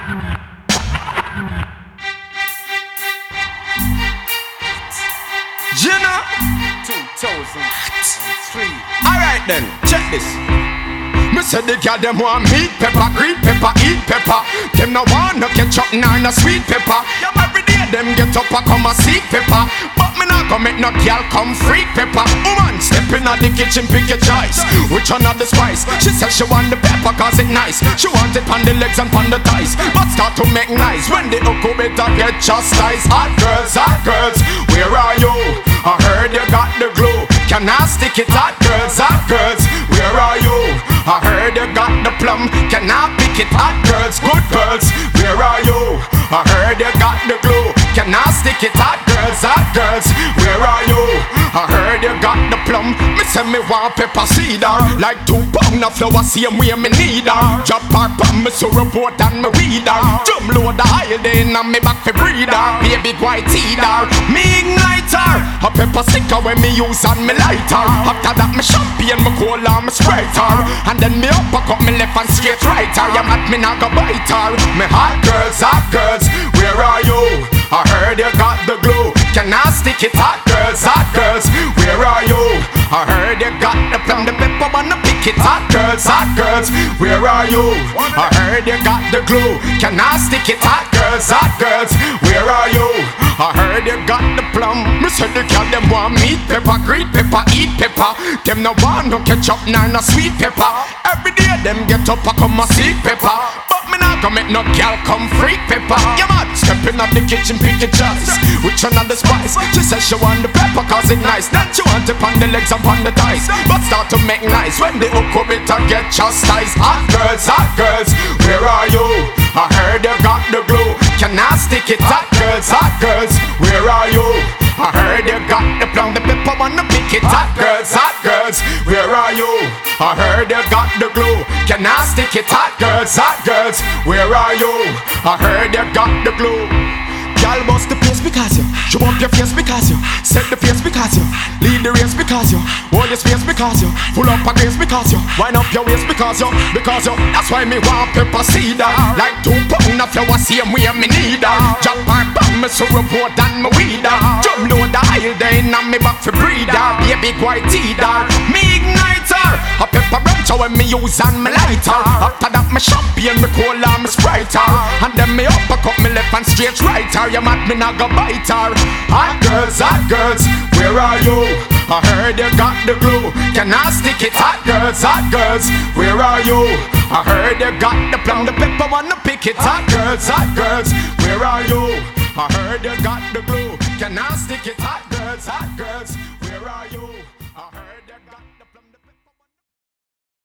Jenna 2003. Alright then, check this. Me say the girl them want meat pepper, green pepper, eat pepper. Them no want no ketchup nor no sweet pepper. Yeah, every day them get up and come and seek pepper. But me not gonna make no girl come freak pepper. Woman step in the kitchen, pick your choice. Which one of the spice? She says she want the pepper cause it nice. She want it on the legs and on the thighs. But start to make nice when the hook better get chastised. Hot girls, where are you? I heard you got the glue. Can I stick it? Hot girls, where are you? I heard you got the plum. Can I pick it? Hot girls, good girls, where are you? I heard you got the glue. Can I stick it? Hot girls, where are you? I heard you got the plum. Me say me want pepper cider. Like 2 pound of flour, same way me need her. Drop her pan, me so report and me weed her. Drum load the oil then and me back for breeder. Baby white heater, me ignite her. A pepper sticker when me use and me light her. After that me champagne, me cola, me Sprite her. And then me uppercut me left and straight right her. You mad me not go bite her. Me hot girls, where are you? I heard you got the glue. Can I stick it? Hot girls, where are you? I heard you got the plum, the pepper, wanna pick it. Hot girls, where are you? I heard you got the glue. Can I stick it? Hot girls, where are you? I heard you got the plum. Me said the girl them want meat pepper, green pepper, eat pepper. Them no want no ketchup nor no sweet pepper. Every day them get up and come and seek pepper. But me not gonna make no girl come freak pepper. You mad? Step in the kitchen, pick your choice. Which one of the spice? She says she want the pepper cause it nice. Then she want it on the legs and on the thighs. But start to make nice when the hook of it and get chastised. Hot girls, where are you? I heard you got the glue. Can I stick it? Hot girls, where are you? I heard you got the plum, the pepper, wanna pick it. Hot girls, where are you? I heard you got the glue. Can I stick it? Hot girls, where are you? I heard you got the glue. Y'all bust the place because you show up your face because you set the pace because you lead the race because you hold your space because you full up a grace because you wind up your waist because you that's why me want pepper cider. Like 2 pound of flour, same way me need her. Drop her bomb, me so report and me weed her. Drum load the oil then and me back for breeder. Baby white heater, me ignite her. A pepper branch when me use and me light her. After that me champagne, me cola, me Sprite her. And then me uppercut me left and straight right her. You mad me not go bite her. Hot girls, where are you? I heard you got the glue. Can I stick it? Hot girls, where are you? I heard you got the plum, the pepper, wanna pick it. Hot girls, where are you? I heard you got the glue.